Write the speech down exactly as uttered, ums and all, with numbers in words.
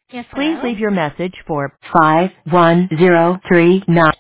Yes, Please hello? leave your message for five one zero three nine.